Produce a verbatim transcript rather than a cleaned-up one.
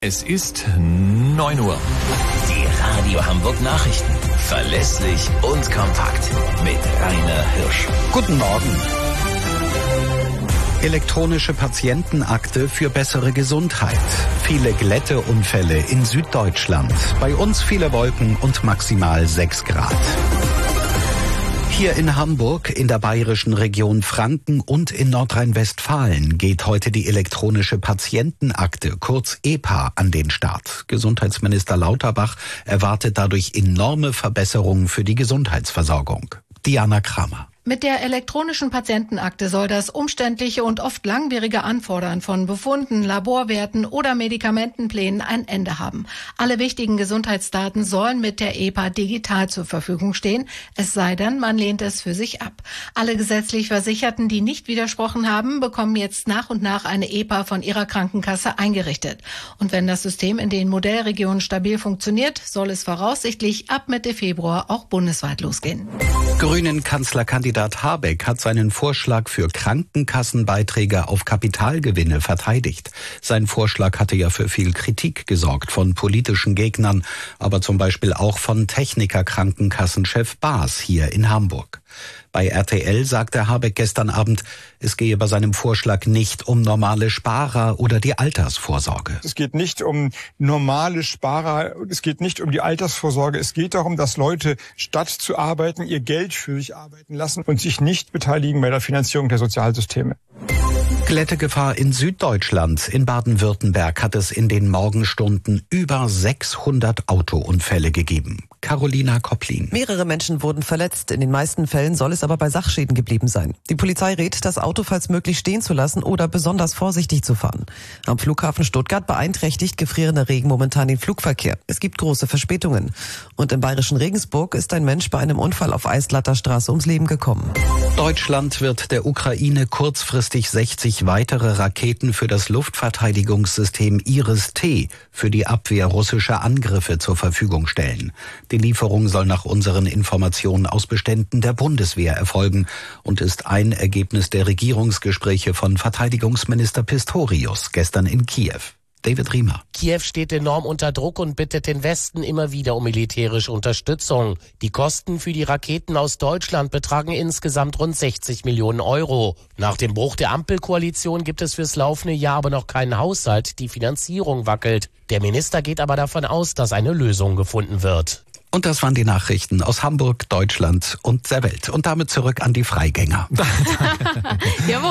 Es ist neun Uhr. Die Radio Hamburg Nachrichten. Verlässlich und kompakt. Mit Rainer Hirsch. Guten Morgen. Elektronische Patientenakte für bessere Gesundheit. Viele Glätteunfälle in Süddeutschland. Bei uns viele Wolken und maximal sechs Grad. Hier in Hamburg, in der bayerischen Region Franken und in Nordrhein-Westfalen geht heute die elektronische Patientenakte, kurz E P A, an den Start. Gesundheitsminister Lauterbach erwartet dadurch enorme Verbesserungen für die Gesundheitsversorgung. Diana Kramer. Mit der elektronischen Patientenakte soll das umständliche und oft langwierige Anfordern von Befunden, Laborwerten oder Medikamentenplänen ein Ende haben. Alle wichtigen Gesundheitsdaten sollen mit der E P A digital zur Verfügung stehen, es sei denn, man lehnt es für sich ab. Alle gesetzlich Versicherten, die nicht widersprochen haben, bekommen jetzt nach und nach eine E P A von ihrer Krankenkasse eingerichtet. Und wenn das System in den Modellregionen stabil funktioniert, soll es voraussichtlich ab Mitte Februar auch bundesweit losgehen. Grünen Kanzlerkandidat Habeck hat seinen Vorschlag für Krankenkassenbeiträge auf Kapitalgewinne verteidigt. Sein Vorschlag hatte ja für viel Kritik gesorgt von politischen Gegnern, aber zum Beispiel auch von Techniker-Krankenkassenchef Baas hier in Hamburg. Bei R T L sagte Habeck gestern Abend, es gehe bei seinem Vorschlag nicht um normale Sparer oder die Altersvorsorge. Es geht nicht um normale Sparer, es geht nicht um die Altersvorsorge. Es geht darum, dass Leute statt zu arbeiten, ihr Geld für sich arbeiten lassen und sich nicht beteiligen bei der Finanzierung der Sozialsysteme. Glättegefahr in Süddeutschland. In Baden-Württemberg hat es in den Morgenstunden über sechshundert Autounfälle gegeben. Carolina Kopplin. Mehrere Menschen wurden verletzt. In den meisten Fällen soll es aber bei Sachschäden geblieben sein. Die Polizei rät, das Auto falls möglich stehen zu lassen oder besonders vorsichtig zu fahren. Am Flughafen Stuttgart beeinträchtigt gefrierender Regen momentan den Flugverkehr. Es gibt große Verspätungen. Und im bayerischen Regensburg ist ein Mensch bei einem Unfall auf Eislatter Straße ums Leben gekommen. Deutschland wird der Ukraine kurzfristig sechzig weitere Raketen für das Luftverteidigungssystem Iris-T für die Abwehr russischer Angriffe zur Verfügung stellen. Die Lieferung soll nach unseren Informationen aus Beständen der Bundeswehr erfolgen und ist ein Ergebnis der Regierungsgespräche von Verteidigungsminister Pistorius gestern in Kiew. David Riemer. Kiew steht enorm unter Druck und bittet den Westen immer wieder um militärische Unterstützung. Die Kosten für die Raketen aus Deutschland betragen insgesamt rund sechzig Millionen Euro. Nach dem Bruch der Ampelkoalition gibt es fürs laufende Jahr aber noch keinen Haushalt. Die Finanzierung wackelt. Der Minister geht aber davon aus, dass eine Lösung gefunden wird. Und das waren die Nachrichten aus Hamburg, Deutschland und der Welt. Und damit zurück an die Freigänger. Jawohl.